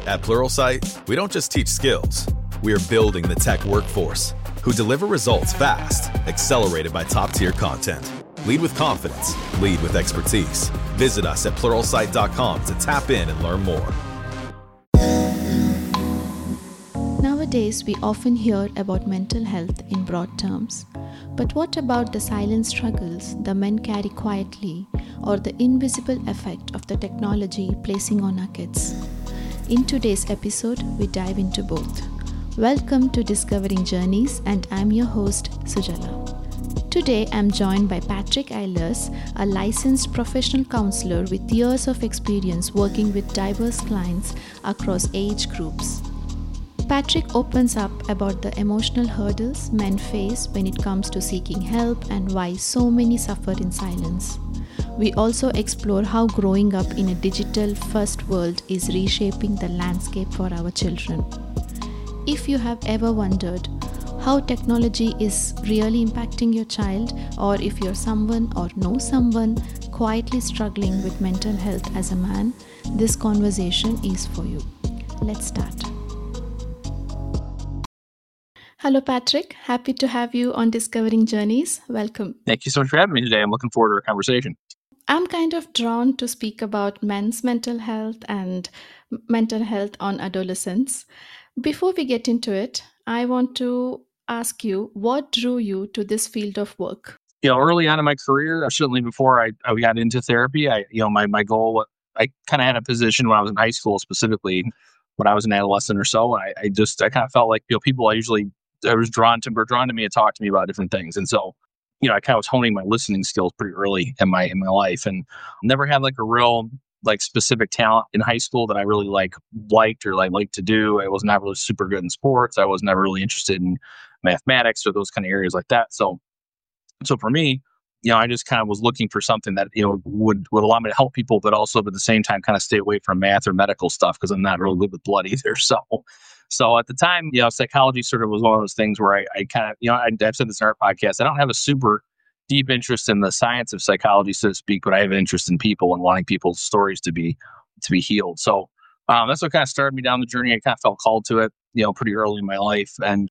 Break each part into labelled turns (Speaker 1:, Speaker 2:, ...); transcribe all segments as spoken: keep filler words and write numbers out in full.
Speaker 1: At Pluralsight, we don't just teach skills. We are building the tech workforce who deliver results fast, accelerated by top-tier content. Lead with confidence. Lead with expertise. Visit us at pluralsight dot com to tap in and learn more.
Speaker 2: Nowadays, we often hear about mental health in broad terms. But what about the silent struggles the men carry quietly, or the invisible effect of the technology placing on our kids? In today's episode, we dive into both. Welcome to Discovering Journeys, and I'm your host, Sujala. Today, I'm joined by Patrick Eilers, a licensed professional counselor with years of experience working with diverse clients across age groups. Patrick opens up about the emotional hurdles men face when it comes to seeking help and why so many suffer in silence. We also explore how growing up in a digital-first world is reshaping the landscape for our children. If you have ever wondered how technology is really impacting your child, or if you're someone or know someone quietly struggling with mental health as a man, this conversation is for you. Let's start. Hello, Patrick. Happy to have you on Discovering Journeys. Welcome.
Speaker 3: Thank you so much for having me today. I'm looking forward to our conversation.
Speaker 2: I'm kind of drawn to speak about men's mental health and mental health on adolescents. Before we get into it, I want to ask you, what drew you to this field of work?
Speaker 3: You know, early on in my career, certainly before I, I got into therapy, I, you know, my, my goal, I kind of had a position when I was in high school, specifically when I was an adolescent or so. I, I just, I kind of felt like, you know, people I usually, I was drawn to, were drawn to me and talked to me about different things. And so, you know, I kind of was honing my listening skills pretty early in my, in my life, and never had like a real, like specific talent in high school that I really like liked or like liked to do. I was not really super good in sports. I was never really interested in mathematics or those kind of areas like that. So, so for me, you know, I just kind of was looking for something that, you know, would, would allow me to help people, but also at the same time kind of stay away from math or medical stuff, because I'm not really good with blood either. So, so at the time, you know, psychology sort of was one of those things where I, I kind of, you know, I, I've said this in our podcast, I don't have a super deep interest in the science of psychology, so to speak, but I have an interest in people and wanting people's stories to be to be healed. So um, that's what kind of started me down the journey. I kind of felt called to it, you know, pretty early in my life, and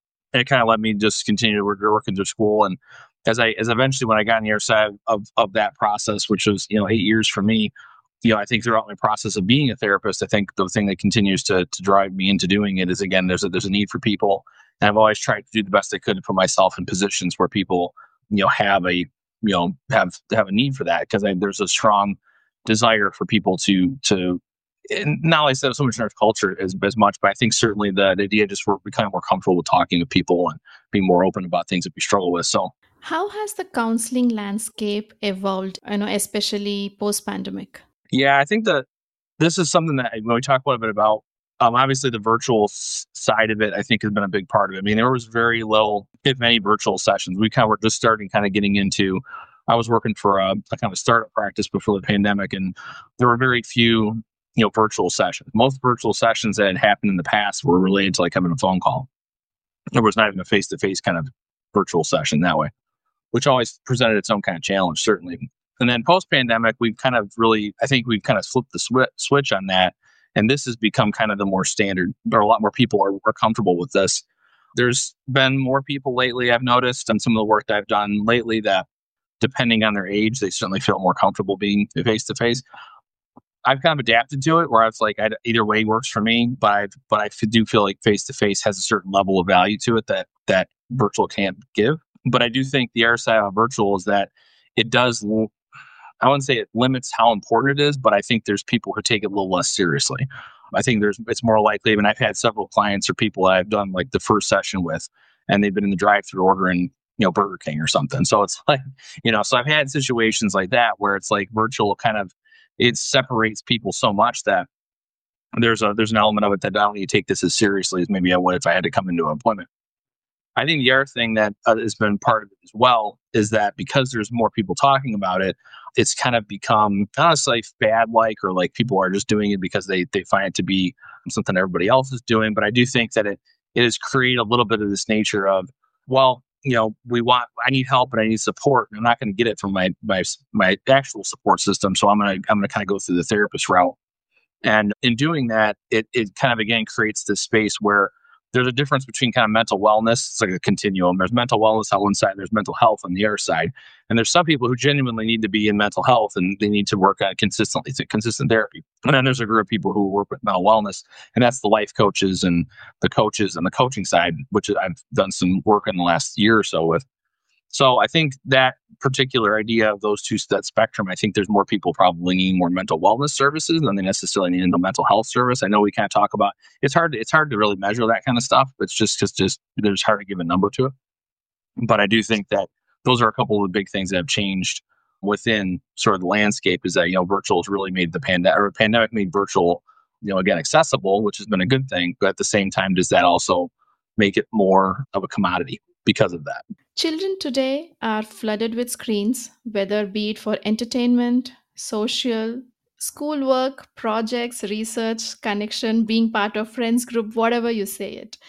Speaker 3: it kind of let me just continue to work working through school. And as I as eventually when I got on the other side of of that process, which was, you know, eight years for me, you know, I think throughout my process of being a therapist, I think the thing that continues to to drive me into doing it is, again, there's a there's a need for people, and I've always tried to do the best I could to put myself in positions where people, you know, have a, you know, have have a need for that, because there's a strong desire for people to to and not only so much in our culture as as much, but I think certainly the, the idea just we're becoming more comfortable with talking to people and being more open about things that we struggle with. So,
Speaker 2: how has the counseling landscape evolved, you know, especially post-pandemic?
Speaker 3: Yeah, I think that this is something that when we talk a little bit about, um, obviously the virtual s- side of it, I think has been a big part of it. I mean, there was very little, if any, virtual sessions. We kind of were just starting kind of getting into, I was working for a, a kind of a startup practice before the pandemic, and there were very few, you know, virtual sessions. Most virtual sessions that had happened in the past were related to like having a phone call. There was not even a face-to-face kind of virtual session that way, which always presented its own kind of challenge, certainly. And then post-pandemic, we've kind of really, I think we've kind of flipped the swi- switch on that. And this has become kind of the more standard, or a lot more people are, are comfortable with this. There's been more people lately, I've noticed, and some of the work that I've done lately, that depending on their age, they certainly feel more comfortable being face-to-face. I've kind of adapted to it, where I was like, I, either way works for me, but I, but I do feel like face-to-face has a certain level of value to it that that virtual can't give. But I do think the other side of virtual is that it does, I wouldn't say it limits how important it is, but I think there's people who take it a little less seriously. I think there's it's more likely, I mean, I've had several clients or people that I've done like the first session with, and they've been in the drive-thru ordering, you know, Burger King or something. So it's like, you know, so I've had situations like that where it's like virtual kind of, it separates people so much that there's a there's an element of it that I don't need to take this as seriously as maybe I would if I had to come into an appointment. I think the other thing that uh, has been part of it as well is that because there's more people talking about it, it's kind of become, honestly, fad-like, or like people are just doing it because they they find it to be something everybody else is doing. But I do think that it it has created a little bit of this nature of, well, you know, we want, I need help, but I need support. I'm not going to get it from my my my actual support system, so I'm gonna I'm gonna kind of go through the therapist route. And in doing that, it, it kind of, again, creates this space where there's a difference between kind of mental wellness. It's like a continuum. There's mental wellness on one side, there's mental health on the other side. And there's some people who genuinely need to be in mental health and they need to work on consistently, consistent therapy. And then there's a group of people who work with mental wellness, and that's the life coaches and the coaches and the coaching side, which I've done some work in the last year or so with. So I think that particular idea of those two, that spectrum, I think there's more people probably needing more mental wellness services than they necessarily need a mental health service. I know we kind of talk about, it's hard, it's hard to really measure that kind of stuff. It's just, just, just, there's hard to give a number to it. But I do think that those are a couple of the big things that have changed within sort of the landscape, is that, you know, virtual has really made the pandemic, or pandemic made virtual, you know, again, accessible, which has been a good thing. But at the same time, does that also make it more of a commodity because of that?
Speaker 2: Children today are flooded with screens, whether be it for entertainment, social, schoolwork, projects, research, connection, being part of friends group, whatever you say it.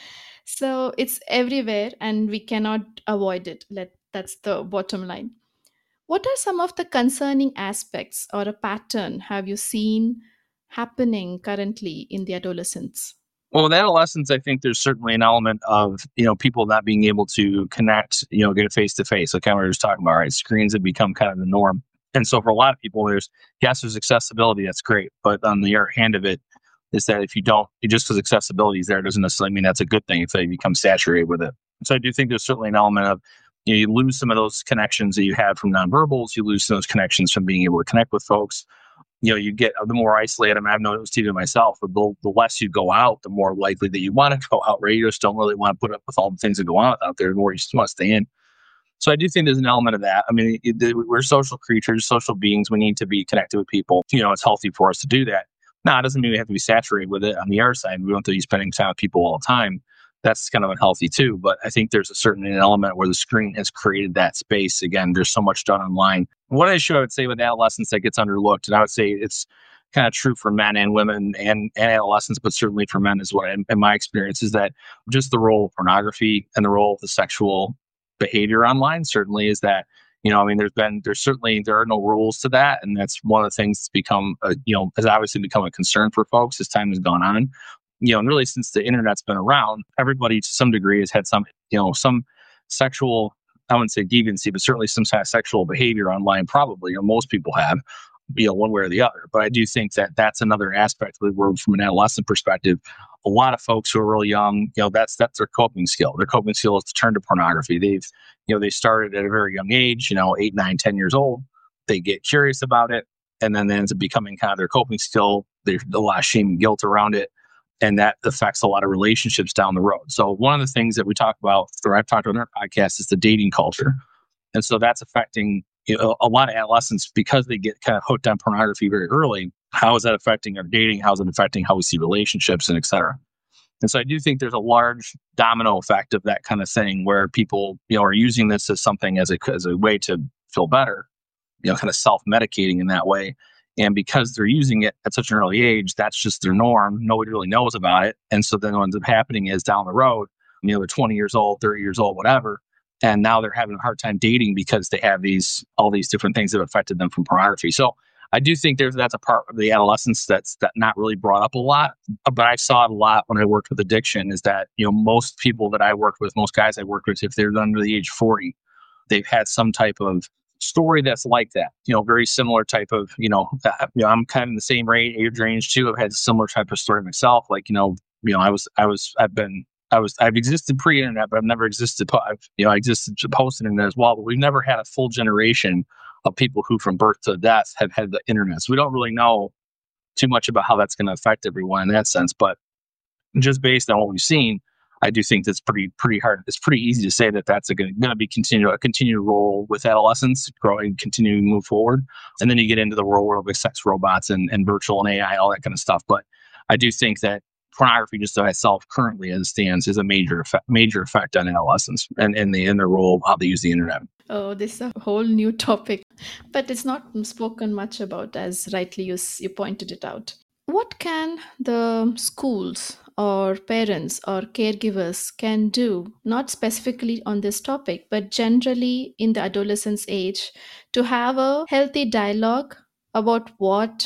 Speaker 2: So it's everywhere and we cannot avoid it. Let that's the bottom line. What are some of the concerning aspects or a pattern have you seen happening currently in the adolescents?
Speaker 3: Well, with adolescents, I think there's certainly an element of, you know, people not being able to connect, you know, get face to face. Like kind of we were just talking about, right? Screens have become kind of the norm. And so for a lot of people, there's, yes, there's accessibility. That's great. But on the other hand of it is that if you don't, just because accessibility is there, doesn't necessarily mean that's a good thing if they become saturated with it. So I do think there's certainly an element of, you know, you lose some of those connections that you had from nonverbals. You lose some of those connections from being able to connect with folks. You know, you get the more isolated. I mean, I've noticed even myself, the, the less you go out, the more likely that you want to go out, right? You just don't really want to put up with all the things that go on out there, the more you just want to stay in. So I do think there's an element of that. I mean, it, we're social creatures, social beings. We need to be connected with people. You know, it's healthy for us to do that. Now, it doesn't mean we have to be saturated with it. On the other side, we don't have to be spending time with people all the time. That's kind of unhealthy too. But I think there's a certain element where the screen has created that space. Again, there's so much done online. One issue I would say with adolescents that gets underlooked, and I would say it's kind of true for men and women and, and adolescents, but certainly for men as well, in, in my experience, is that just the role of pornography and the role of the sexual behavior online certainly is that, you know, I mean, there's been, there's certainly, there are no rules to that. And that's one of the things that's become, a, you know, has obviously become a concern for folks as time has gone on. You know, and really since the internet's been around, everybody to some degree has had some, you know, some sexual, I wouldn't say deviancy, but certainly some kind of sexual behavior online, probably, or most people have, you know, one way or the other. But I do think that that's another aspect of the world from an adolescent perspective. A lot of folks who are really young, you know, that's that's their coping skill. Their coping skill is to turn to pornography. They've, you know, they started at a very young age, you know, eight, nine, ten years old. They get curious about it, and then it ends up becoming kind of their coping skill. There's a lot of shame and guilt around it. And that affects a lot of relationships down the road. So one of the things that we talk about, or I've talked about in our podcast, is the dating culture. And so that's affecting, you know, a lot of adolescents because they get kind of hooked on pornography very early. How is that affecting our dating? How is it affecting how we see relationships, and et cetera? And so I do think there's a large domino effect of that kind of thing where people, you know, are using this as something as a, as a way to feel better, you know, kind of self-medicating in that way. And because they're using it at such an early age, that's just their norm. Nobody really knows about it. And so then what ends up happening is down the road, you know, they're twenty years old, thirty years old, whatever. And now they're having a hard time dating because they have these, all these different things that have affected them from pornography. So I do think there's, that's a part of the adolescence that's that not really brought up a lot. But I saw it a lot when I worked with addiction, is that, you know, most people that I worked with, most guys I worked with, if they're under the age of forty, they've had some type of story that's like that, you know, very similar type of, you know, uh, you know, I'm kind of in the same range, age range too. I've had a similar type of story myself. Like, you know, you know, I was, I was, I've been, I was, I've existed pre-internet, but I've never existed, po- I've, you know, I existed post-internet as well, but we've never had a full generation of people who from birth to death have had the internet. So we don't really know too much about how that's going to affect everyone in that sense. But just based on what we've seen, I do think that's pretty pretty hard. It's pretty easy to say that that's going to be continue a continued role with adolescents, growing, continuing to move forward. And then you get into the real world with sex robots and, and virtual and A I, all that kind of stuff. But I do think that pornography just by itself currently as it stands is a major effect, major effect on adolescents and in the in their role of how they use the internet.
Speaker 2: Oh, this is a whole new topic, but it's not spoken much about, as rightly you, s- you pointed it out. What can the schools or parents or caregivers can do, not specifically on this topic, but generally in the adolescence age, to have a healthy dialogue about what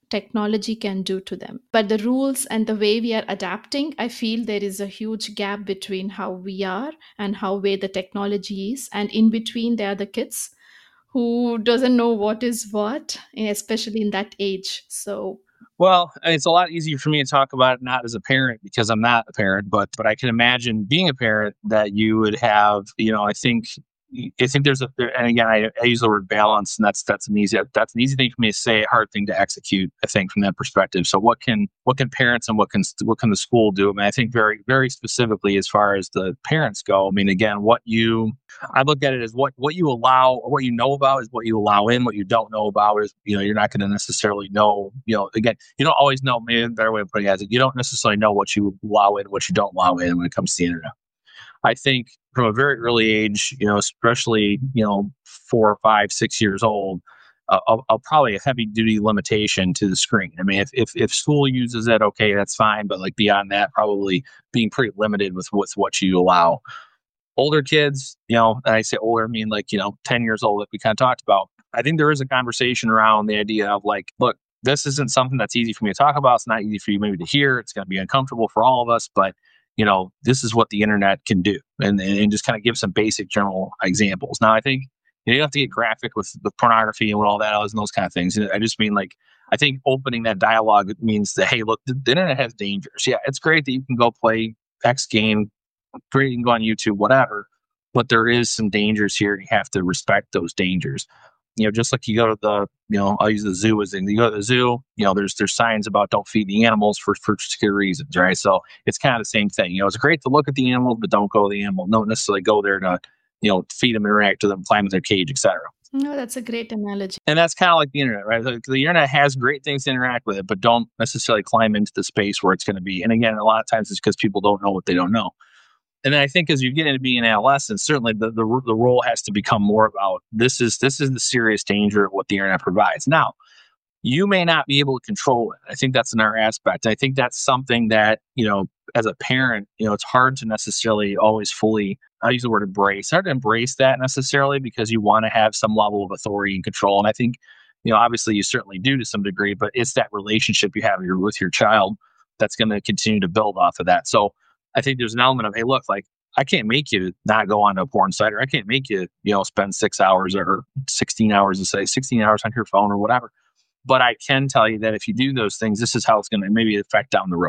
Speaker 2: technology can do to them. But the rules and the way we are adapting, I feel there is a huge gap between how we are and how way the technology is. And in between, there are the kids who doesn't know what is what, especially in that age. So
Speaker 3: Well, it's a lot easier for me to talk about it not as a parent because I'm not a parent, but but I can imagine being a parent that you would have, you know, I think I think there's a and again I, I use the word balance, and that's that's an easy that's an easy thing for me to say, a hard thing to execute, I think, from that perspective. So what can what can parents and what can what can the school do? I mean, I think very very specifically as far as the parents go. I mean, again, what you I look at it as what what you allow or what you know about is what you allow in. What you don't know about is, you know, you're not going to necessarily know. You know, again, you don't always know. Maybe a better way of putting it is you don't necessarily know what you allow in, what you don't allow in when it comes to the internet. I think from a very early age, you know, especially, you know, four, five, six years old, uh, I'll, I'll probably a heavy duty limitation to the screen. I mean, if, if if school uses it, okay, that's fine. But like beyond that, probably being pretty limited with with what you allow. Older kids, you know, and I say older, I mean like, you know, ten years old, like we kind of talked about. I think there is a conversation around the idea of like, look, this isn't something that's easy for me to talk about. It's not easy for you maybe to hear. It's going to be uncomfortable for all of us, but you know, this is what the internet can do, and and just kind of give some basic general examples. Now, I think you don't have to get graphic with the pornography and what all that is and those kind of things. I just mean like, I think opening that dialogue means that, hey, look, the, the internet has dangers. Yeah, it's great that you can go play X game, great, you can go on YouTube, whatever, but there is some dangers here. And you have to respect those dangers. You know, just like you go to the, you know, I'll use the zoo as in, you go to the zoo, you know, there's there's signs about don't feed the animals for, for secure reasons, right? So it's kind of the same thing. You know, it's great to look at the animals, but don't go to the animal. Don't necessarily go there to, you know, feed them, interact with them, climb in their cage, et cetera.
Speaker 2: No, that's a great analogy.
Speaker 3: And that's kind of like the internet, right? The, the internet has great things to interact with it, but don't necessarily climb into the space where it's going to be. And again, a lot of times it's because people don't know what they don't know. And then I think as you get into being an adolescent, certainly the, the the role has to become more about this is this is the serious danger of what the internet provides. Now, you may not be able to control it. I think that's another aspect. I think that's something that, you know, as a parent, you know, it's hard to necessarily always fully, I use the word embrace, hard to embrace that necessarily because you want to have some level of authority and control. And I think, you know, obviously you certainly do to some degree, but it's that relationship you have with your child that's going to continue to build off of that. So I think there's an element of, hey, look, like I can't make you not go on a porn site, or I can't make you, you know, spend six hours or sixteen hours to say sixteen hours on your phone or whatever. But I can tell you that if you do those things, this is how it's going to maybe affect down the road.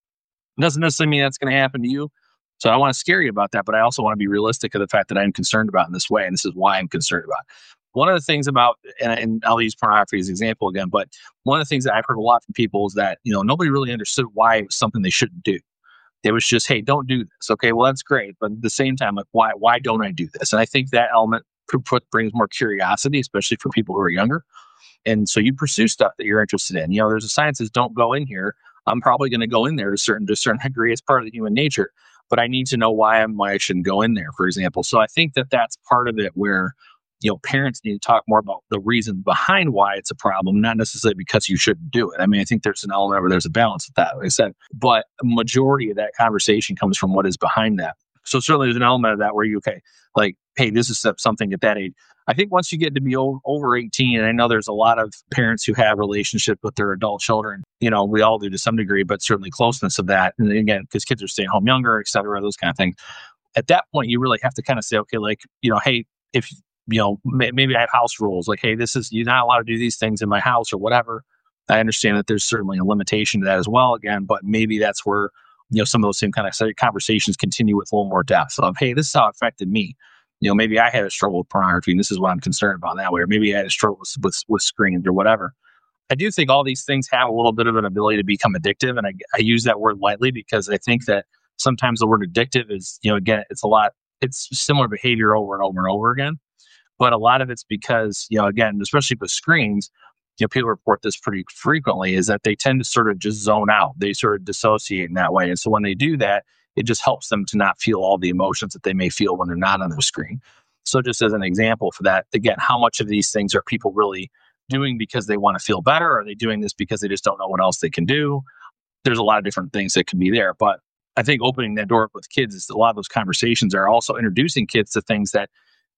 Speaker 3: It doesn't necessarily mean that's going to happen to you. So I don't want to scare you about that, but I also want to be realistic of the fact that I'm concerned about it in this way. And this is why I'm concerned about it. One of the things about, and, and I'll use pornography as an example again, but one of the things that I've heard a lot from people is that, you know, nobody really understood why it was something they shouldn't do. It was just, hey, don't do this. Okay, well, that's great. But at the same time, like, why why don't I do this? And I think that element brings more curiosity, especially for people who are younger. And so you pursue stuff that you're interested in. You know, there's a sign that says, don't go in here. I'm probably going to go in there to a certain, to a certain degree. It's part of the human nature. But I need to know why, I'm, why I shouldn't go in there, for example. So I think that that's part of it where, you know, parents need to talk more about the reason behind why it's a problem, not necessarily because you shouldn't do it. I mean, I think there's an element where there's a balance with that, like I said, but a majority of that conversation comes from what is behind that. So certainly there's an element of that where you, okay, like, hey, this is something at that age. I think once you get to be o- over eighteen, and I know there's a lot of parents who have relationships with their adult children, you know, we all do to some degree, but certainly closeness of that. And again, because kids are staying home younger, et cetera, those kind of things. At that point, you really have to kind of say, okay, like, you know, hey, if you know, maybe I have house rules like, hey, this is, you're not allowed to do these things in my house or whatever. I understand that there's certainly a limitation to that as well, again, but maybe that's where, you know, some of those same kind of conversations continue with a little more depth of, hey, this is how it affected me. You know, maybe I had a struggle with pornography and this is what I'm concerned about that way, or maybe I had a struggle with, with, with screens or whatever. I do think all these things have a little bit of an ability to become addictive. And I, I use that word lightly because I think that sometimes the word addictive is, you know, again, it's a lot, it's similar behavior over and over and over again. But a lot of it's because, you know, again, especially with screens, you know, people report this pretty frequently, is that they tend to sort of just zone out. They sort of dissociate in that way. And so when they do that, it just helps them to not feel all the emotions that they may feel when they're not on the screen. So just as an example for that, again, how much of these things are people really doing because they want to feel better? Or are they doing this because they just don't know what else they can do? There's a lot of different things that can be there. But I think opening that door with kids is a lot of those conversations are also introducing kids to things that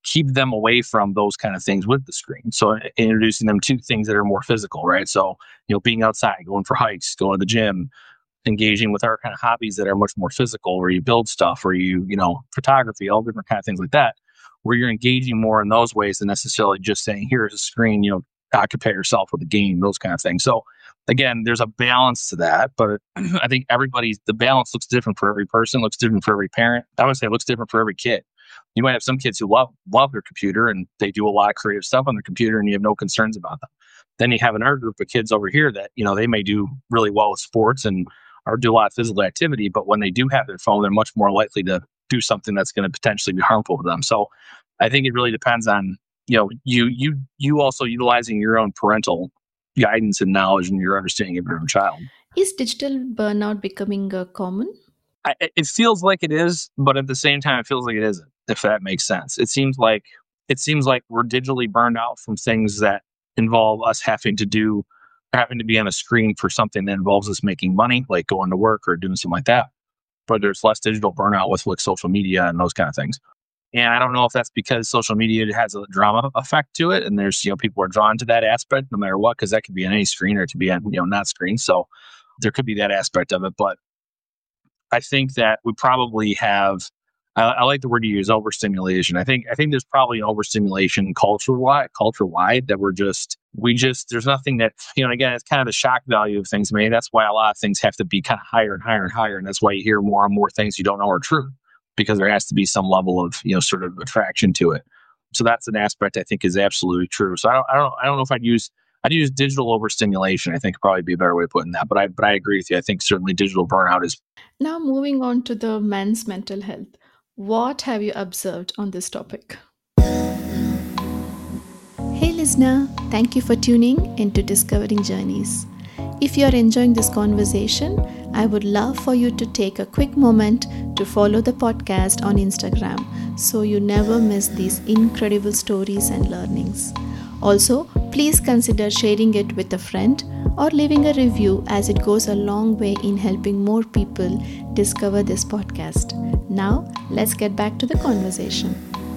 Speaker 3: keep them away from those kind of things with the screen. So introducing them to things that are more physical, right? So, you know, being outside, going for hikes, going to the gym, engaging with our kind of hobbies that are much more physical, where you build stuff, where you, you know, photography, all different kind of things like that, where you're engaging more in those ways than necessarily just saying, here's a screen, you know, occupy yourself with a game, those kind of things. So again, there's a balance to that, but I think everybody's, the balance looks different for every person, looks different for every parent. I would say it looks different for every kid. You might have some kids who love love their computer and they do a lot of creative stuff on their computer and you have no concerns about them. Then you have another group of kids over here that, you know, they may do really well with sports and or do a lot of physical activity, but when they do have their phone, they're much more likely to do something that's going to potentially be harmful to them. So I think it really depends on, you know, you you you also utilizing your own parental guidance and knowledge and your understanding of your own child.
Speaker 2: Is digital burnout becoming uh, common?
Speaker 3: I, it feels like it is, but at the same time, it feels like it isn't, if that makes sense. It seems like it seems like we're digitally burned out from things that involve us having to do, having to be on a screen for something that involves us making money, like going to work or doing something like that. But there's less digital burnout with like social media and those kind of things. And I don't know if that's because social media has a drama effect to it, and there's, you know, people are drawn to that aspect no matter what, because that could be on any screen or it could be on, you know, not screen. So there could be that aspect of it, but I think that we probably have, I, I like the word you use, overstimulation. I think I think there's probably an overstimulation culture-wide, culture-wide that we're just, we just, there's nothing that, you know, again, it's kind of the shock value of things. Maybe that's why a lot of things have to be kind of higher and higher and higher. And that's why you hear more and more things you don't know are true, because there has to be some level of, you know, sort of attraction to it. So that's an aspect I think is absolutely true. So I don't, I don't, I don't know if I'd use, I'd use digital overstimulation. I think would probably be a better way of putting that. But I, but I agree with you. I think certainly digital burnout is.
Speaker 2: Now, moving on to the men's mental health. What have you observed on this topic? Hey, listener, thank you for tuning into Discovering Journeys. If you are enjoying this conversation, I would love for you to take a quick moment to follow the podcast on Instagram so you never miss these incredible stories and learnings. Also, please consider sharing it with a friend or leaving a review, as it goes a long way in helping more people discover this podcast. Now, let's get back to the conversation.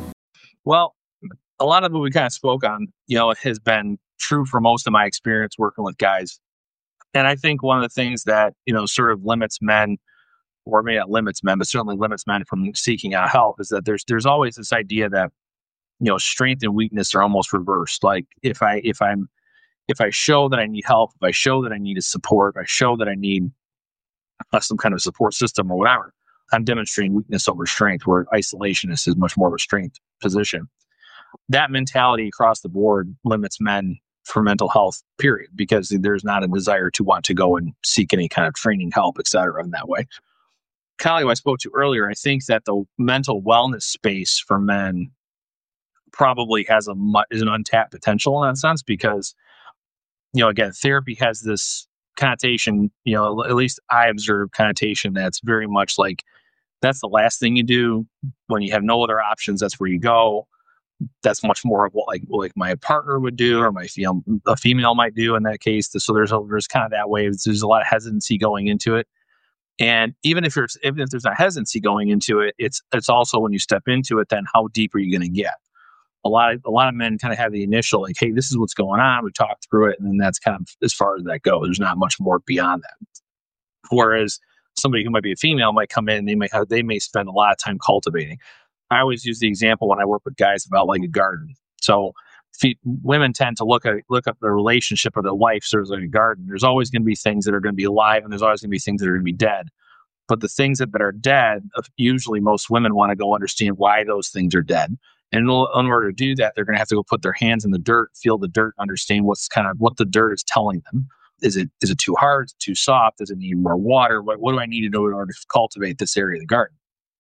Speaker 3: Well, a lot of what we kind of spoke on, you know, has been true for most of my experience working with guys. And I think one of the things that, you know, sort of limits men, or maybe not limits men, but certainly limits men from seeking out help, is that there's there's always this idea that, you know, strength and weakness are almost reversed. Like if I if I'm if I show that I need help, if I show that I need a support, if I show that I need uh, some kind of support system or whatever, I'm demonstrating weakness over strength, where isolationist is much more of a strength position. That mentality across the board limits men for mental health, period, because there's not a desire to want to go and seek any kind of training, help, et cetera, in that way. Kind of like what I spoke to earlier, I think that the mental wellness space for men probably has a is an untapped potential in that sense, because, you know, again, therapy has this connotation, you know, at least I observe connotation that's very much like, that's the last thing you do when you have no other options. That's where you go. That's much more of what like like my partner would do, or my you know, a female might do in that case. So there's a, there's kind of that way. There's a lot of hesitancy going into it, and even if there's even if there's a hesitancy going into it, it's it's also when you step into it, then how deep are you going to get? A lot of a lot of men kind of have the initial like, hey, this is what's going on. We talk through it, and then that's kind of as far as that goes. There's not much more beyond that. Whereas somebody who might be a female might come in, and they may have they may spend a lot of time cultivating. I always use the example when I work with guys about like a garden. So fe- women tend to look at look at the relationship or their life sort of like a garden. There's always going to be things that are going to be alive, and there's always going to be things that are going to be dead. But the things that, that are dead, usually most women want to go understand why those things are dead. And in order to do that, they're going to have to go put their hands in the dirt, feel the dirt, understand what's kind of what the dirt is telling them. Is it is it too hard? Is it too soft? Does it need more water? What what do I need to do in order to cultivate this area of the garden?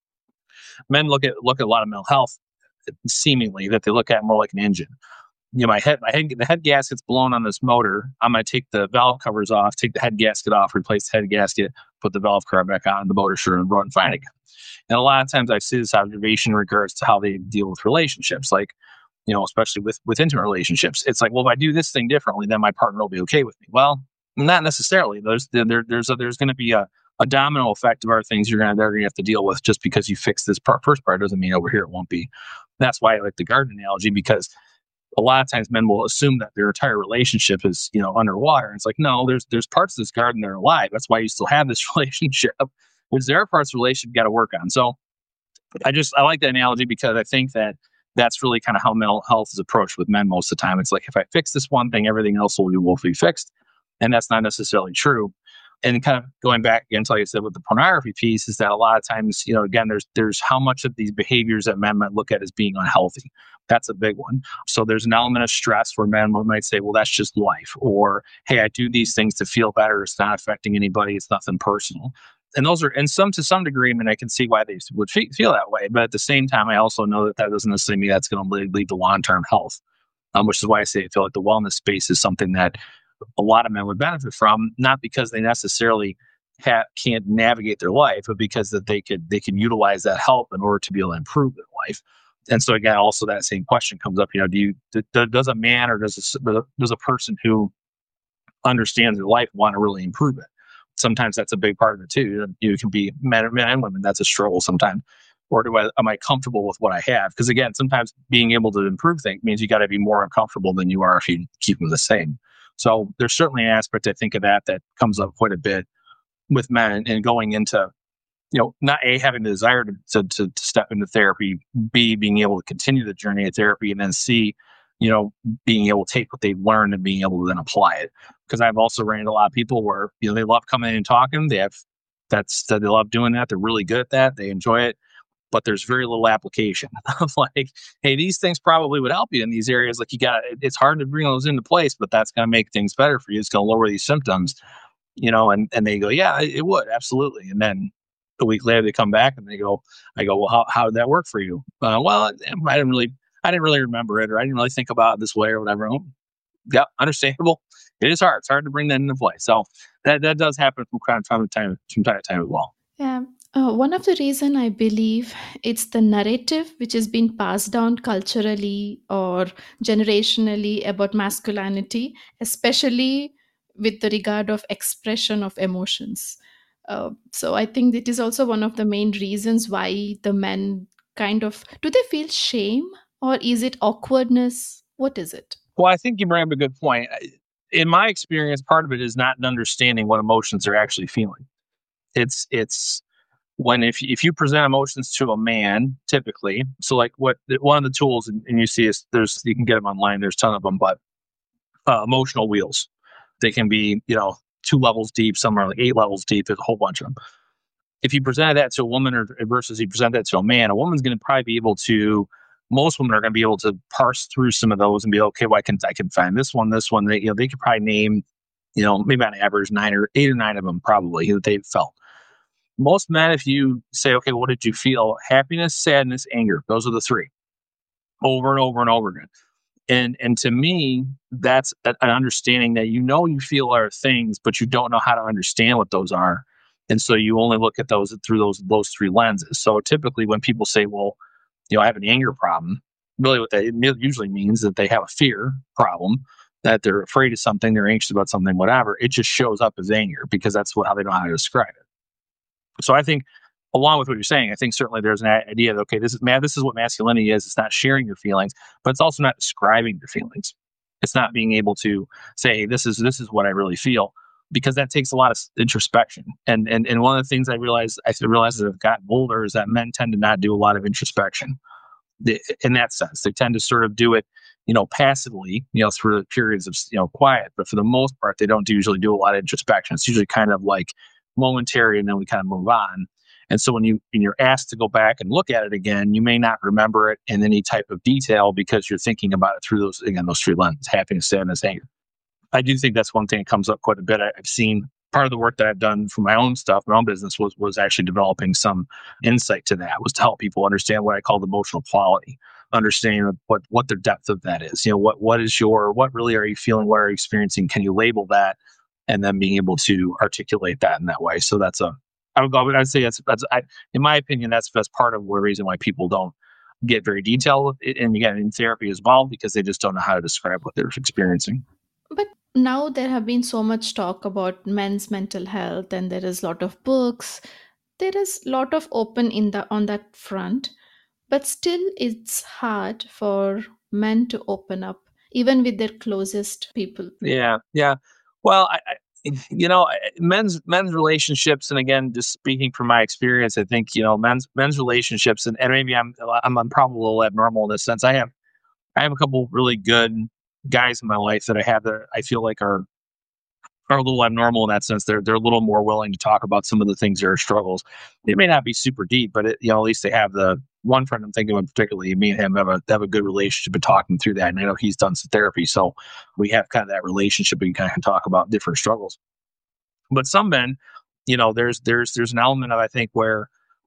Speaker 3: Men look at look at a lot of mental health, seemingly that they look at more like an engine. You know, my head, my head, the head gasket's blown on this motor. I'm going to take the valve covers off, take the head gasket off, replace the head gasket, put the valve cover back on, the motor sure and run fine again. And a lot of times I see this observation in regards to how they deal with relationships, like, you know, especially with, with intimate relationships. It's like, well, if I do this thing differently, then my partner will be okay with me. Well, not necessarily. There's there there's a, there's going to be a a domino effect of our things you're gonna they're gonna have to deal with. Just because you fix this part, first part doesn't mean over here it won't be. That's why I like the garden analogy, because a lot of times men will assume that their entire relationship is, you know, underwater. And it's like, no, there's there's parts of this garden that are alive. That's why you still have this relationship. Which there are parts of the relationship you got to work on. So I just I like that analogy because I think that that's really kind of how mental health is approached with men most of the time. It's like, if I fix this one thing, everything else will be, will be fixed. And that's not necessarily true. And kind of going back again to, like I said, with the pornography piece, is that a lot of times, you know, again, there's there's how much of these behaviors that men might look at as being unhealthy. That's a big one. So there's an element of stress where men might say, well, that's just life. Or, hey, I do these things to feel better. It's not affecting anybody. It's nothing personal. And those are, and some to some degree, I mean, I can see why they would fe- feel that way. But at the same time, I also know that that doesn't necessarily mean that's going to lead, lead to long-term health, um, which is why I say I feel like the wellness space is something that a lot of men would benefit from, not because they necessarily ha- can't navigate their life, but because that they could they can utilize that help in order to be able to improve their life. And so again, also that same question comes up, you know, do you do, does a man or does a, does a person who understands their life want to really improve it? Sometimes that's a big part of it too. You can be men, men and women. That's a struggle sometimes. Or do I, am I comfortable with what I have? Because again, sometimes being able to improve things means you got to be more uncomfortable than you are if you keep them the same. So there's certainly an aspect, I think, of that that comes up quite a bit with men, and going into, you know, not A, having the desire to, to, to step into therapy, B, being able to continue the journey of therapy, and then C, you know, being able to take what they've learned and being able to then apply it. Because I've also ran into a lot of people where, you know, they love coming in and talking. They have, that's, they love doing that. They're really good at that. They enjoy it. But there's very little application of like, hey, these things probably would help you in these areas. Like, you got, it's hard to bring those into place, but that's going to make things better for you. It's going to lower these symptoms, you know, and, and they go, yeah, it would. Absolutely. And then a week later they come back and they go, I go, well, how, how did that work for you? Uh, well, I didn't really, I didn't really remember it, or I didn't really think about it this way or whatever. Oh, yeah, understandable. It is hard. It's hard to bring that into play. So that, that does happen from time to time, from time to time as well.
Speaker 2: Yeah. Uh, one of the reason I believe it's the narrative which has been passed down culturally or generationally about masculinity, especially with the regard of expression of emotions. Uh, so I think it is also one of the main reasons why the men kind of, do they feel shame, or is it awkwardness? What is it?
Speaker 3: Well, I think you bring up a good point. In my experience, part of it is not understanding what emotions they're actually feeling. It's it's when if if you present emotions to a man, typically, so like what one of the tools, and, and you see is there's, you can get them online. There's a ton of them, but uh, emotional wheels. They can be, you know, two levels deep, some are like eight levels deep. There's a whole bunch of them. If you present that to a woman or versus you present that to a man, a woman's going to probably be able to. Most women are going to be able to parse through some of those and be okay. Well, I can I can find this one, this one. They, you know, they could probably name, you know, maybe on average nine or eight or nine of them probably that they've felt. Most men, if you say, okay, what did you feel? Happiness, sadness, anger. Those are the three, over and over and over again. And and to me, that's an understanding that, you know, you feel other things, but you don't know how to understand what those are. And so you only look at those through those those three lenses. So typically when people say, well, you know, I have an anger problem, really what that usually means that they have a fear problem, that they're afraid of something, they're anxious about something, whatever. It just shows up as anger because that's what how they know how to describe it. So I think, along with what you're saying, I think certainly there's an idea that, okay, this is man, this is what masculinity is. It's not sharing your feelings, but it's also not describing your feelings. It's not being able to say, this is this is what I really feel, because that takes a lot of introspection. And and and one of the things I realized I realized as I've gotten older is that men tend to not do a lot of introspection. In that sense, they tend to sort of do it, you know, passively, you know, through periods of, you know, quiet. But for the most part, they don't usually do a lot of introspection. It's usually kind of like momentary, and then we kind of move on. And so when you when you're asked to go back and look at it again, you may not remember it in any type of detail because you're thinking about it through those, again, those three lenses: happiness, sadness, anger. I do think that's one thing that comes up quite a bit. I, I've seen part of the work that I've done for my own stuff, my own business, was was actually developing some insight to that, was to help people understand what I call emotional quality, understanding what what the depth of that is. You know, what what is your, what really are you feeling, what are you experiencing? Can you label that? And then being able to articulate that in that way. So that's a, I would go, I'd say that's, that's I, in my opinion, that's that's part of the reason why people don't get very detailed. And again, in therapy as well, because they just don't know how to describe what they're experiencing.
Speaker 2: But Now there have been so much talk about men's mental health, and there is a lot of books. There is a lot of open in the on that front, but still it's hard for men to open up, even with their closest people.
Speaker 3: Yeah, yeah. Well, I, I you know, I- men's men's relationships, and again, just speaking from my experience, I think you know, men's men's relationships, and, and maybe I'm I'm I'm probably a little abnormal in this sense. I have I have a couple really good guys in my life that I have that I feel like are are a little abnormal in that sense. They're they're a little more willing to talk about some of the things, their struggles. It may not be super deep, but it, you know, at least they have the one friend I'm thinking of particularly. Me and him have a have a good relationship and talking through that. And I know he's done some therapy, so we have kind of that relationship. We can kind of talk about different struggles. But some men, you know, there's there's there's an element of I think where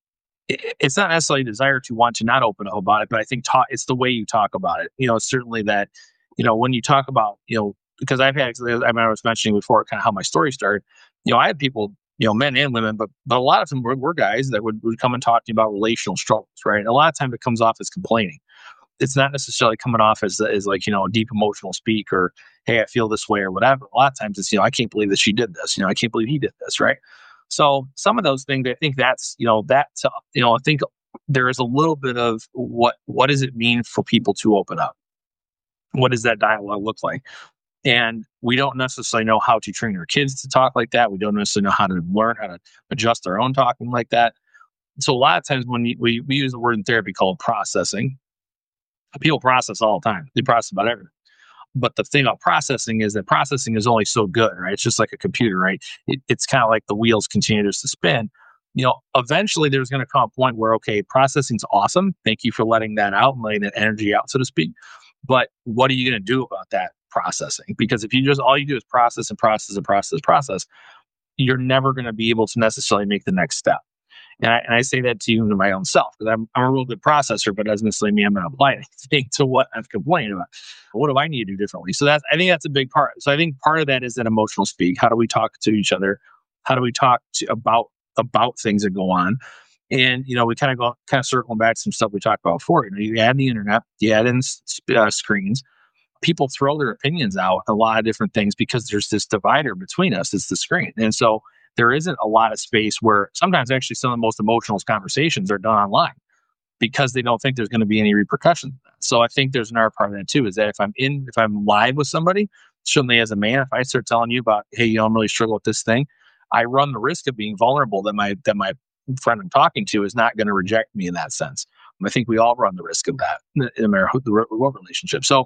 Speaker 3: it, it's not necessarily a desire to want to not open up about it, but I think talk, it's the way you talk about it. You know, certainly that, you know, when you talk about, you know, because I've had, I mean, I was mentioning before kind of how my story started. You know, I had people, you know, men and women, but but a lot of them were, were guys that would, would come and talk to me about relational struggles, right? And a lot of times it comes off as complaining. It's not necessarily coming off as as like, you know, deep emotional speak or hey, I feel this way or whatever. A lot of times it's, you know, I can't believe that she did this. You know, I can't believe he did this, right? So some of those things, I think that's, you know, that's, uh, you know, I think there is a little bit of what what does it mean for people to open up? What does that dialogue look like? And we don't necessarily know how to train our kids to talk like that. We don't necessarily know how to learn how to adjust our own talking like that. So a lot of times when we, we, we use the word in therapy called processing, people process all the time. They process about everything. But the thing about processing is that processing is only so good, right? It's just like a computer, right? It, it's kind of like the wheels continue to spin. You know, eventually there's going to come a point where, okay, processing's awesome. Thank you for letting that out and letting that energy out, so to speak. But what are you going to do about that processing? Because if you just, all you do is process and process and process, process, you're never going to be able to necessarily make the next step. And I, and I say that to you to my own self because I'm, I'm a real good processor, but doesn't necessarily mean I'm going to apply anything to what I've complained about. What do I need to do differently? So that's, I think that's a big part. So I think part of that is that emotional speak. How do we talk to each other? How do we talk to, about about things that go on? And you know, we kind of go kind of circling back to some stuff we talked about before. You know, you add the internet, you add in uh, screens. People throw their opinions out a lot of different things because there's this divider between us. It's the screen, and so there isn't a lot of space where sometimes actually some of the most emotional conversations are done online because they don't think there's going to be any repercussions. So I think there's another part of that too, is that if I'm in, if I'm live with somebody, certainly as a man, if I start telling you about, hey, you know, I'm really struggling with this thing, I run the risk of being vulnerable that my, that my friend I'm talking to is not going to reject me in that sense. And I think we all run the risk of that in a marriage, the relationship. So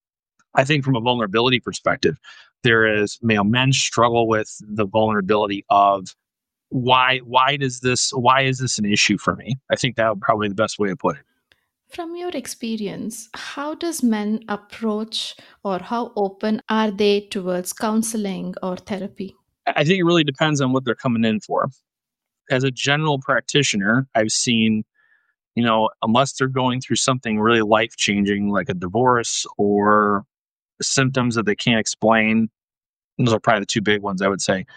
Speaker 3: I think from a vulnerability perspective, there is, you know, men struggle with the vulnerability of why why does this why is this an issue for me? I think that would probably be the best way to put it.
Speaker 2: From your experience, how does men approach or how open are they towards counseling or therapy?
Speaker 3: I think it really depends on what they're coming in for. As a general practitioner, I've seen, you know, unless they're going through something really life changing like a divorce or symptoms that they can't explain, those are probably the two big ones I would say.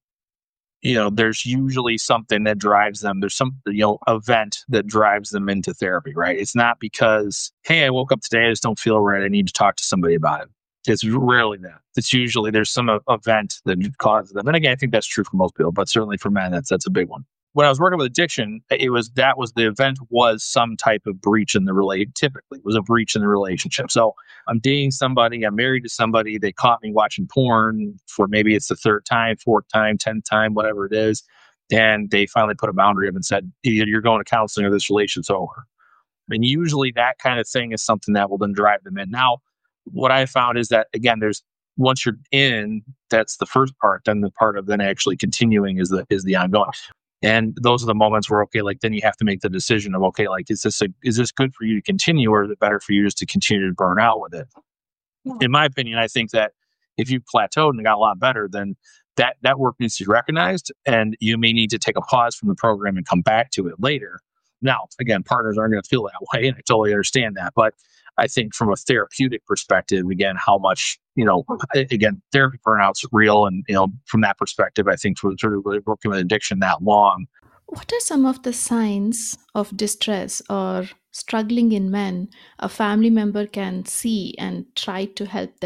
Speaker 3: You know, there's usually something that drives them. There's some, you know, event that drives them into therapy, right? It's not because, hey, I woke up today, I just don't feel right, I need to talk to somebody about it. It's rarely that. It's usually there's some uh, event that causes them. And again, I think that's true for most people, but certainly for men, that's that's a big one. When I was working with addiction, it was that was the event was some type of breach in the relate. Typically, it was a breach in the relationship. So I'm dating somebody, I'm married to somebody, they caught me watching porn for maybe it's the third time, fourth time, tenth time, whatever it is. And they finally put a boundary up and said, either you're going to counseling or this relationship's over. And usually that kind of thing is something that will then drive them in. Now, what I found is that, again, there's once you're in, that's the first part. Then the part of then actually continuing is the is the ongoing. And those are the moments where, okay, like then you have to make the decision of, okay, like, is this a, is this good for you to continue or is it better for you just to continue to burn out with it? In my opinion, I think that if you plateaued and got a lot better, then that, that work needs to be recognized and you may need to take a pause from the program and come back to it later. Now, again, partners aren't going to feel that way, and I totally understand that. But I think from a therapeutic perspective, again, how much, you know, again, therapy burnout's real. And, you know, from that perspective, I think for sort of really working with addiction that long.
Speaker 2: What are some of the signs of distress or struggling in men a family member can see and try to help them?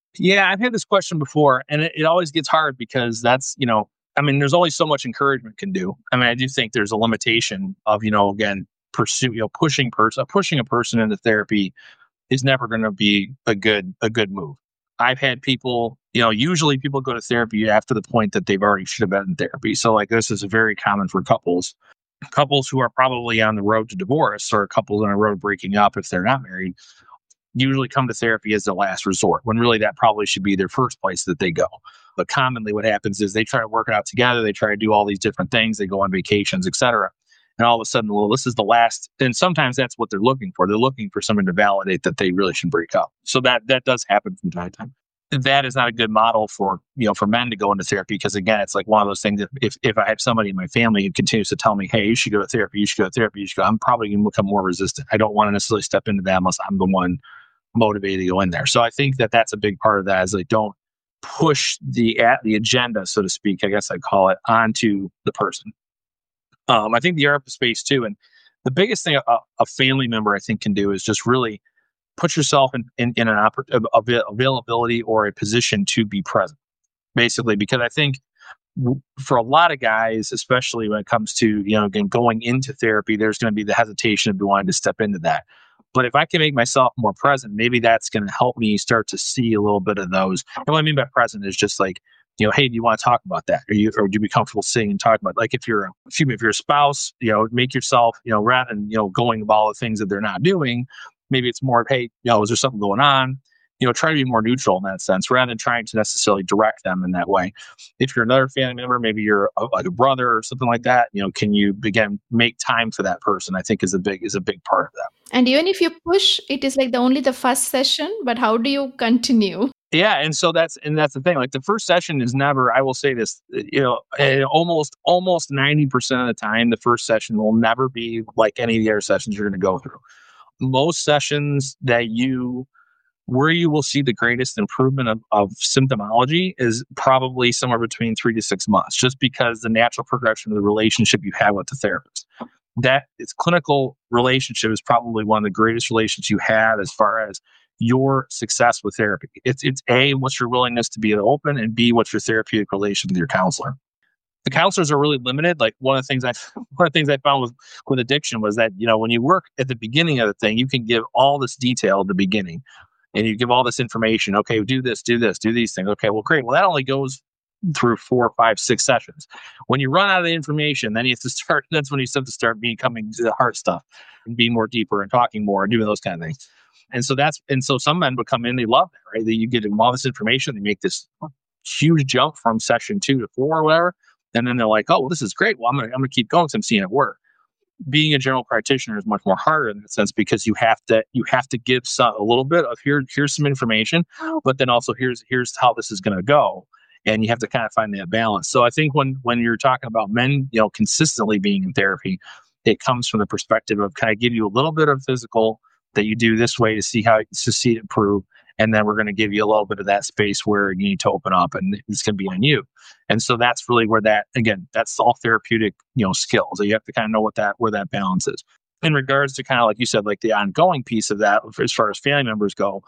Speaker 3: Yeah, I've had this question before, and it, it always gets hard because that's, you know, I mean, there's only so much encouragement can do. I mean, I do think there's a limitation of, you know, again, pursue, you know, pushing person, pushing a person into therapy is never going to be a good, a good move. I've had people, you know, usually people go to therapy after the point that they've already should have been in therapy. So like this is very common for couples, couples who are probably on the road to divorce or couples on a road breaking up if they're not married usually come to therapy as the last resort when really that probably should be their first place that they go. But commonly what happens is they try to work it out together. They try to do all these different things. They go on vacations, et cetera. And all of a sudden, well, this is the last. And sometimes that's what they're looking for. They're looking for someone to validate that they really should break up. So that that does happen from time to time. That is not a good model for, you know, for men to go into therapy because again, it's like one of those things that if, if I have somebody in my family who continues to tell me, hey, you should go to therapy, you should go to therapy, you should go, I'm probably going to become more resistant. I don't want to necessarily step into that unless I'm the one motivated to go in there. So I think that that's a big part of that is like don't push the at the agenda, so to speak, I guess I'd call it, onto the person. Um, I think the therapist space too. And the biggest thing a, a family member I think can do is just really put yourself in, in, in an oppor- avail- availability or a position to be present, basically, because I think w- for a lot of guys, especially when it comes to, you know, again, going into therapy, there's going to be the hesitation of wanting to step into that. But if I can make myself more present, maybe that's going to help me start to see a little bit of those. And what I mean by present is just like, you know, hey, do you want to talk about that? Or you, or do you be comfortable sitting and talking about, like, if you're, excuse me, if you're a spouse, you know, make yourself, you know, rather than, you know, going about all the things that they're not doing, maybe it's more of, hey, you know, is there something going on? You know, try to be more neutral in that sense rather than trying to necessarily direct them in that way. If you're another family member, maybe you're a, like a brother or something like that, you know, can you again make time for that person? I think is a big is a big part of that.
Speaker 2: And even if you push, it is like the only the first session, but how do you continue?
Speaker 3: Yeah, and so that's and that's the thing. Like the first session is never. I will say this, you know, almost almost ninety percent of the time, the first session will never be like any of the other sessions you're going to go through. Most sessions that you where you will see the greatest improvement of, of symptomology is probably somewhere between three to six months, just because the natural progression of the relationship you have with the therapist. That its clinical relationship is probably one of the greatest relationships you have as far as your success with therapy. It's it's A, what's your willingness to be open, and B, what's your therapeutic relation with your counselor. The counselors are really limited. Like one of the things I one of the things I found with, with addiction was that, you know, when you work at the beginning of the thing, you can give all this detail at the beginning. And you give all this information. Okay, do this, do this, do these things. Okay, well, great. Well, that only goes through four, five, six sessions. When you run out of the information, then you have to start. That's when you have to start becoming to the hard stuff and being more deeper and talking more and doing those kind of things. And so that's and so some men would come in, they love that, right? That you get them all this information, they make this huge jump from session two to four or whatever, and then they're like, oh, well, this is great. Well, I'm gonna I'm gonna keep going because I'm seeing it work. Being a general practitioner is much more harder in that sense because you have to you have to give some, a little bit of here here's some information, but then also here's here's how this is going to go, and you have to kind of find that balance. So I think when when you're talking about men, you know, consistently being in therapy, it comes from the perspective of kind of give you a little bit of physical that you do this way to see how to see it improve. And then we're going to give you a little bit of that space where you need to open up and it's going to be on you. And so that's really where that, again, that's all therapeutic, you know, skills. You have to kind of know what that, where that balance is. In regards to kind of like you said, like the ongoing piece of that, as far as family members go,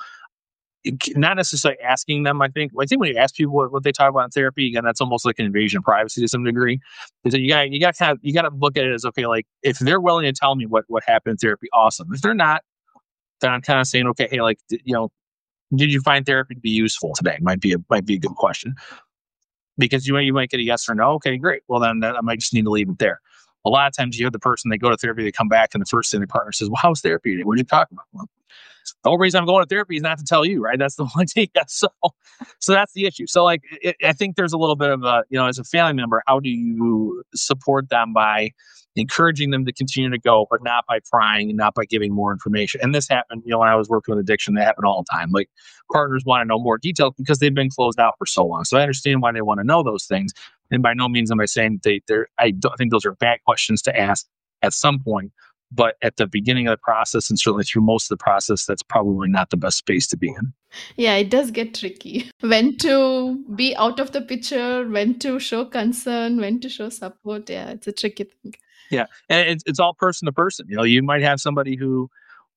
Speaker 3: not necessarily asking them, I think, I think when you ask people what, what they talk about in therapy, again, that's almost like an invasion of privacy to some degree. Is that you got, you got to kind of, you got to look at it as, okay, like if they're willing to tell me what, what happened in therapy, awesome. If they're not, then I'm kind of saying, okay, hey, like, you know, did you find therapy to be useful today? Might be a might be a good question, because you you might get a yes or no. Okay, great. Well, then that, I might just need to leave it there. A lot of times you have the person, they go to therapy, they come back, and the first thing their partner says, "Well, how's therapy today? What did you talk about?" Well, the whole reason I'm going to therapy is not to tell you, right? That's the only thing. So, so that's the issue. So, like, it, I think there's a little bit of a, you know, as a family member, how do you support them by encouraging them to continue to go, but not by prying and not by giving more information? And this happened, you know, when I was working with addiction, that happened all the time. Like partners want to know more details because they've been closed out for so long. So I understand why they want to know those things. And by no means am I saying they, they're, I don't think those are bad questions to ask at some point. But at the beginning of the process and certainly through most of the process, that's probably not the best space to be in.
Speaker 2: Yeah, it does get tricky. When to be out of the picture, when to show concern, when to show support. Yeah, it's a tricky thing.
Speaker 3: Yeah, and it's, it's all person to person. You know, you might have somebody who,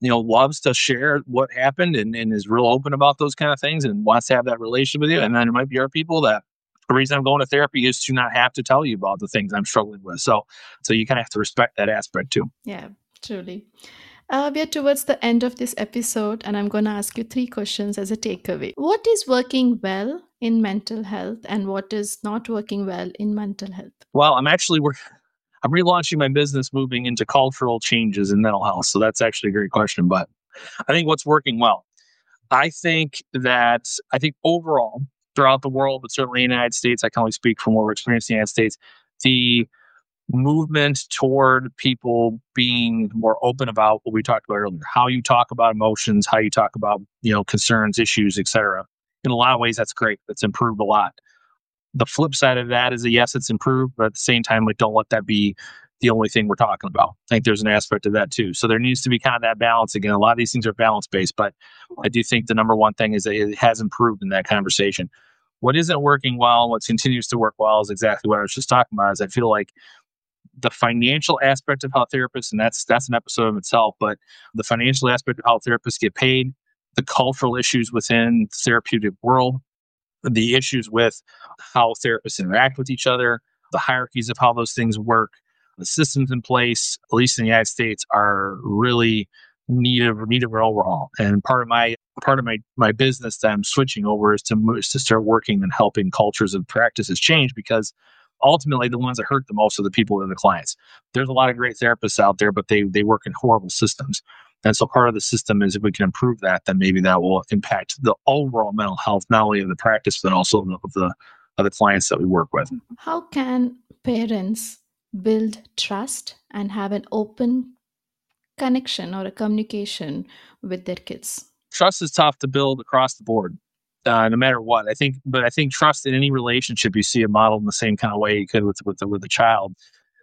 Speaker 3: you know, loves to share what happened and, and is real open about those kind of things and wants to have that relationship with you. And then there might be other people that the reason I'm going to therapy is to not have to tell you about the things I'm struggling with. So, so you kind of have to respect that aspect too.
Speaker 2: Yeah, truly. Uh, we are towards the end of this episode, and I'm going to ask you three questions as a takeaway. What is working well in mental health, and what is not working well in mental health?
Speaker 3: Well, I'm actually work- I'm relaunching my business, moving into cultural changes in mental health. So that's actually a great question. But I think what's working well, I think that I think overall throughout the world, but certainly in the United States, I can only speak from what we're experiencing in the United States, the movement toward people being more open about what we talked about earlier, how you talk about emotions, how you talk about, you know, concerns, issues, et cetera. In a lot of ways, that's great. That's improved a lot. The flip side of that is that yes, it's improved, but at the same time, like, don't let that be the only thing we're talking about. I think there's an aspect of that too. So there needs to be kind of that balance. Again, a lot of these things are balance based, but I do think the number one thing is that it has improved in that conversation. What isn't working well, what continues to work well is exactly what I was just talking about, is I feel like the financial aspect of how therapists, and that's that's an episode of itself, but the financial aspect of how therapists get paid, the cultural issues within the therapeutic world, the issues with how therapists interact with each other, the hierarchies of how those things work, the systems in place, at least in the United States, are really need of need of an overhaul. And part of my part of my my business that I'm switching over is to move, to start working and helping cultures and practices change, because ultimately the ones that hurt the most are the people that are the clients. There's a lot of great therapists out there, but they they work in horrible systems. And so part of the system is, if we can improve that, then maybe that will impact the overall mental health, not only of the practice, but also of the of the clients that we work with.
Speaker 2: How can parents build trust and have an open connection or a communication with their kids?
Speaker 3: Trust is tough to build across the board, uh, no matter what. I think, but I think trust in any relationship, you see it modeled in the same kind of way you could with with with a child.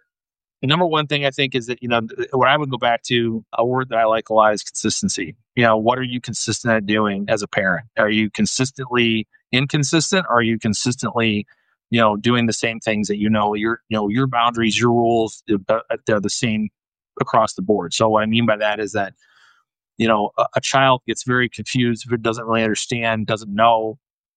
Speaker 3: The number one thing I think is that, you know, what I would go back to, a word that I like a lot is consistency. You know, what are you consistent at doing as a parent? Are you consistently inconsistent? Or are you consistently, you know, doing the same things that, you know, your, you know, your boundaries, your rules, they're the same across the board. So what I mean by that is that, you know, a, a child gets very confused if it doesn't really understand, doesn't know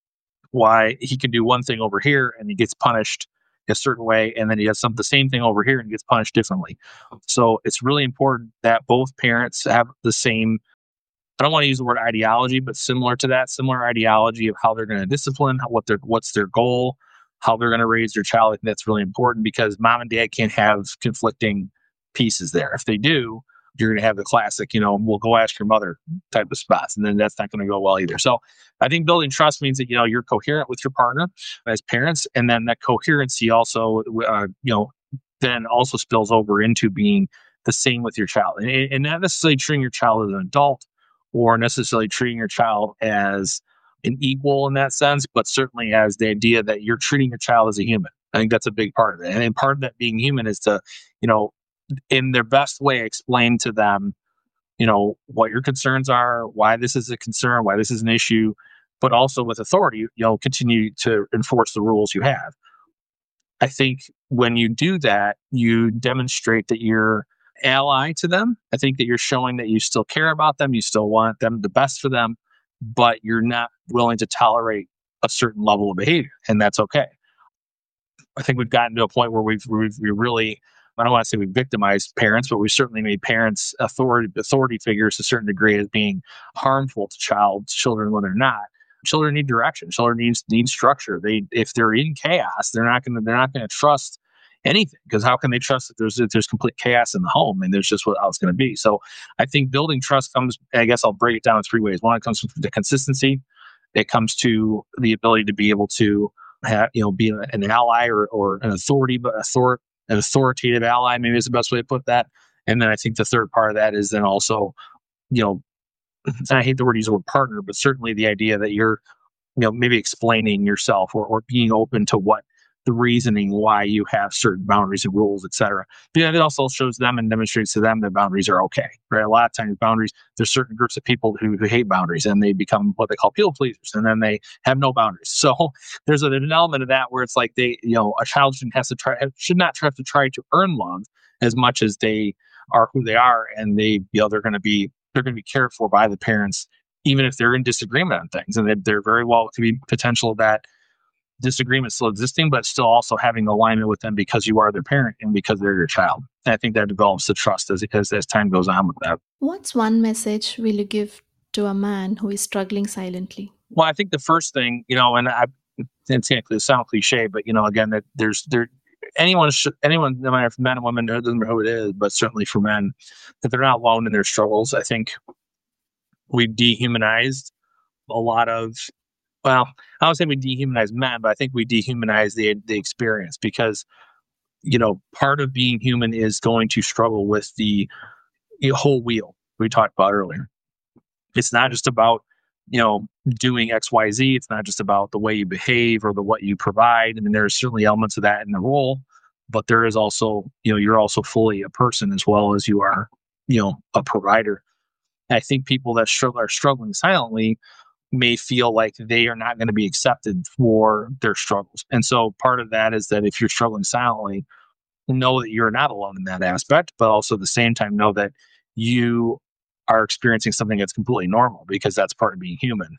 Speaker 3: why he can do one thing over here and he gets punished a certain way, and then he does some the same thing over here and gets punished differently. So it's really important that both parents have the same, I don't want to use the word ideology, but similar to that, similar ideology of how they're going to discipline, what their what's their goal, how they're going to raise their child. I think that's really important, because mom and dad can't have conflicting pieces there. If they do, you're going to have the classic, you know, well, go ask your mother type of spots. And then that's not going to go well either. So I think building trust means that, you know, you're coherent with your partner as parents. And then that coherency also, uh, you know, then also spills over into being the same with your child. And, and not necessarily treating your child as an adult or necessarily treating your child as an equal in that sense, but certainly as the idea that you're treating your child as a human. I think that's a big part of it. And part of that being human is to, you know, in their best way, explain to them, you know, what your concerns are, why this is a concern, why this is an issue, but also with authority, you know, continue to enforce the rules you have. I think when you do that, you demonstrate that you're ally to them. I think that you're showing that you still care about them, you still want them the best for them, but you're not willing to tolerate a certain level of behavior, and that's okay. I think we've gotten to a point where we've, we've we really, I don't want to say we victimized parents, but we certainly made parents authority authority figures to a certain degree as being harmful to child children when they're not. Children need direction. Children need need structure. They, if they're in chaos, they're not going to they're not going to trust anything, because how can they trust that there's if there's complete chaos in the home and there's just what how it's going to be? So I think building trust comes. I guess I'll break it down in three ways. One, it comes from the consistency. It comes to the ability to be able to have, you know, be an ally or or an authority, but author an authoritative ally, maybe is the best way to put that. And then I think the third part of that is then also, you know, and I hate the word use the word partner, but certainly the idea that you're, you know, maybe explaining yourself or, or being open to what the reasoning why you have certain boundaries and rules, et cetera. But it also shows them and demonstrates to them that boundaries are okay, right? A lot of times boundaries, there's certain groups of people who, who hate boundaries and they become what they call people pleasers, and then they have no boundaries. So there's a, an element of that where it's like they, you know, a child shouldn't have to try, should not have to try to earn love as much as they are who they are, and they, you know, they're going to be they're going to be cared for by the parents, even if they're in disagreement on things. And they, they're very well to be potential of that disagreement still existing, but still also having alignment with them because you are their parent and because they're your child. And I think that develops the trust as, as, as time goes on with that.
Speaker 2: What's one message will you give to a man who is struggling silently?
Speaker 3: Well, I think the first thing, you know, and I, it's going to sound cliche, but, you know, again, that there's, there, anyone, should, anyone, no matter if men and women, it doesn't matter who it is, but certainly for men, that they're not alone in their struggles. I think we've dehumanized a lot of, well, I don't say we dehumanize men, but I think we dehumanize the the experience because, you know, part of being human is going to struggle with the, the whole wheel we talked about earlier. It's not just about, you know, doing X, Y, Z. It's not just about the way you behave or the what you provide. I mean, there's certainly elements of that in the role, but there is also, you know, you're also fully a person as well as you are, you know, a provider. And I think people that struggle are struggling silently may feel like they are not going to be accepted for their struggles. And so part of that is that if you're struggling silently, know that you're not alone in that aspect, but also at the same time know that you are experiencing something that's completely normal because that's part of being human.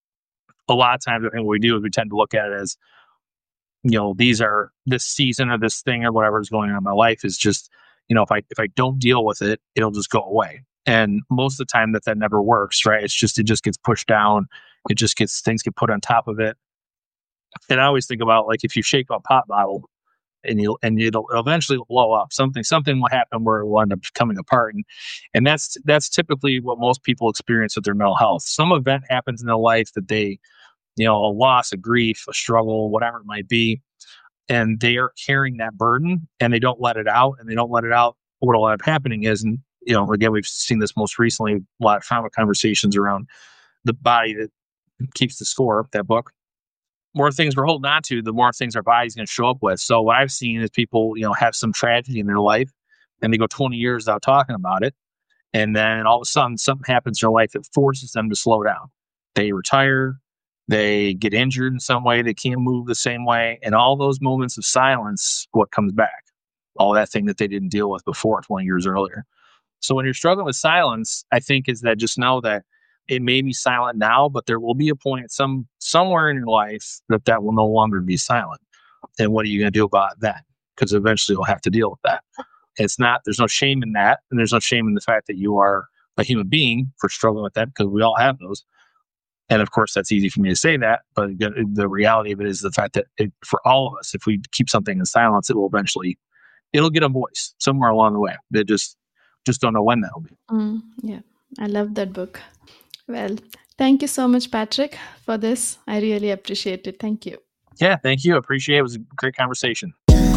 Speaker 3: A lot of times I think what we do is we tend to look at it as, you know, these are this season or this thing or whatever is going on in my life is just, you know, if I if I don't deal with it, it'll just go away. And most of the time that that never works, right? It's just, it just gets pushed down. It just gets, things get put on top of it. And I always think about like, if you shake a pop bottle and you and it'll eventually blow up, something, something will happen where it will end up coming apart. And, and that's, that's typically what most people experience with their mental health. Some event happens in their life that they, you know, a loss, a grief, a struggle, whatever it might be. And they are carrying that burden and they don't let it out and they don't let it out. What will end up happening is, and you know, again, we've seen this most recently, a lot of trauma conversations around the body that keeps the score, that book. More things we're holding on to, the more things our body's going to show up with. So what I've seen is people, you know, have some tragedy in their life and they go twenty years without talking about it. And then all of a sudden something happens in their life that forces them to slow down. They retire, they get injured in some way, they can't move the same way. And all those moments of silence, what comes back? All that thing that they didn't deal with before twenty years earlier. So when you're struggling with silence, I think is that just know that it may be silent now, but there will be a point some somewhere in your life that that will no longer be silent. And what are you going to do about that? Because eventually you'll have to deal with that. It's not, there's no shame in that. And there's no shame in the fact that you are a human being for struggling with that because we all have those. And of course, that's easy for me to say that. But the reality of it is the fact that it, for all of us, if we keep something in silence, it will eventually, it'll get a voice somewhere along the way. It just, just don't know when that will be.
Speaker 2: Mm, yeah, I love that book. Well, thank you so much, Patrick, for this. I really appreciate it. Thank you.
Speaker 3: Yeah, thank you. Appreciate it. It was a great conversation.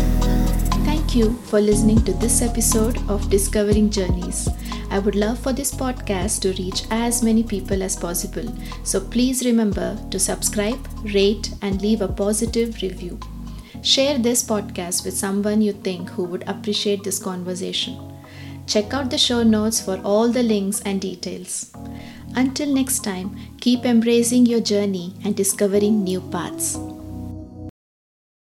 Speaker 2: Thank you for listening to this episode of Discovering Journeys. I would love for this podcast to reach as many people as possible. So please remember to subscribe, rate, and leave a positive review. Share this podcast with someone you think who would appreciate this conversation. Check out the show notes for all the links and details. Until next time, keep embracing your journey and discovering new paths.